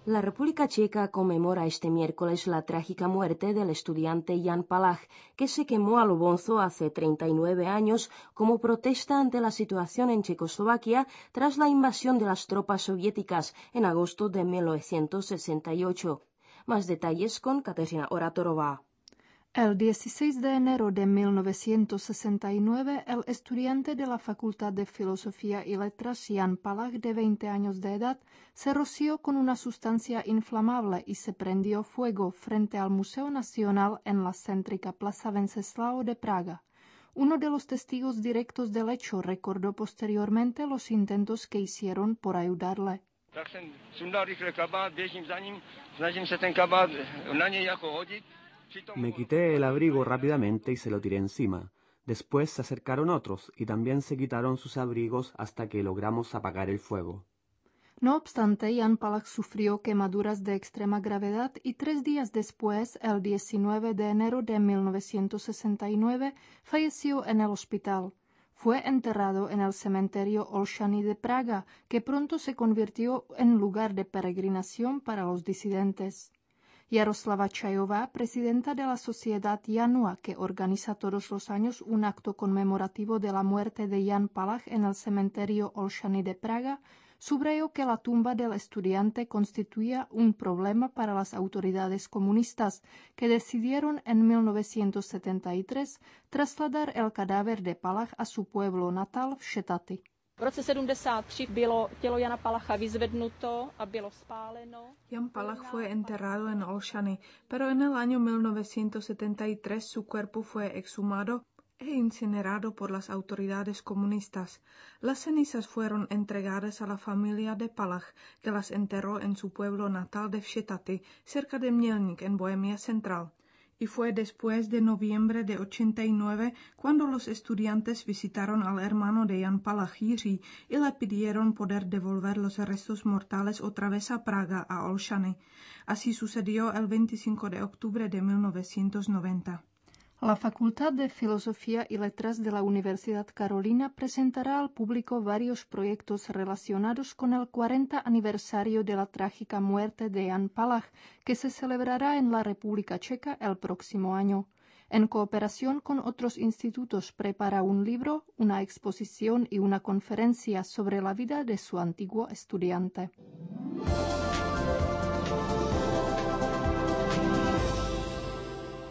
La República Checa conmemora este miércoles la trágica muerte del estudiante Jan Palach, que se quemó a lo bonzo hace 39 años como protesta ante la situación en Checoslovaquia tras la invasión de las tropas soviéticas en agosto de 1968. Más detalles con Kateřina Oratorová. El 16 de enero de 1969, el estudiante de la Facultad de Filosofía y Letras Jan Palach, de 20 años de edad, se roció con una sustancia inflamable y se prendió fuego frente al Museo Nacional en la céntrica Plaza Wenceslao de Praga. Uno de los testigos directos del hecho recordó posteriormente los intentos que hicieron por ayudarle. Tak jsem sundal rychle kabát, běžím za ním, snažím se ten kabát na něj jako hodit. Me quité el abrigo rápidamente y se lo tiré encima. Después se acercaron otros y también se quitaron sus abrigos hasta que logramos apagar el fuego. No obstante, Jan Palach sufrió quemaduras de extrema gravedad y 3 días después, el 19 de enero de 1969, falleció en el hospital. Fue enterrado en el cementerio Olszany de Praga, que pronto se convirtió en lugar de peregrinación para los disidentes. Jaroslava Čajová, presidenta de la Sociedad Janua, que organiza todos los años un acto conmemorativo de la muerte de Jan Palach en el cementerio Olszany de Praga, subrayó que la tumba del estudiante constituía un problema para las autoridades comunistas, que decidieron en 1973 trasladar el cadáver de Palach a su pueblo natal v Šetati. V roce 73 bylo tělo Jana Palacha vyzvednuto a bylo spáleno. Jan Palach fue enterrado en Olszany, pero en el año 1973 su cuerpo fue exhumado e incinerado por las autoridades comunistas. Las cenizas fueron entregadas a la familia de Palach, que las enterró en su pueblo natal de Šetati, cerca de Mělník, en Bohemia Central. Y fue después de noviembre de 89 cuando los estudiantes visitaron al hermano de Jan Palach, Jiří, y le pidieron poder devolver los restos mortales otra vez a Praga, a Olszany. Así sucedió el 25 de octubre de 1990. La Facultad de Filosofía y Letras de la Universidad Carolina presentará al público varios proyectos relacionados con el 40 aniversario de la trágica muerte de Jan Palach, que se celebrará en la República Checa el próximo año. En cooperación con otros institutos prepara un libro, una exposición y una conferencia sobre la vida de su antiguo estudiante.